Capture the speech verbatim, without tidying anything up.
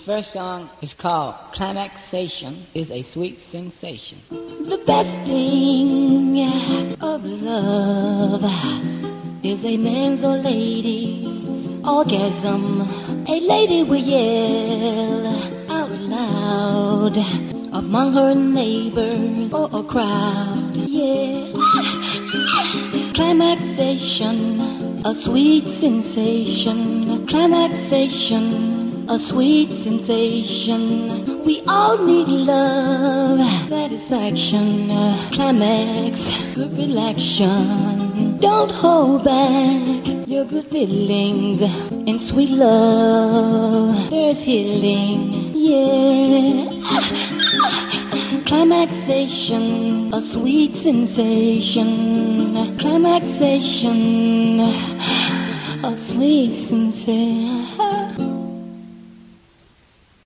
first song is called Climaxation, is a sweet sensation. The best thing of love is a man's or lady's orgasm. A lady will yell out loud among her neighbors or a crowd. Yeah. Climaxation, a sweet sensation. Climaxation, a sweet sensation. We all need love, satisfaction, climax, good relaxation. Don't hold back your good feelings in sweet love. There's healing, yeah. Climaxation, a sweet sensation. Climaxation, a sweet sensation.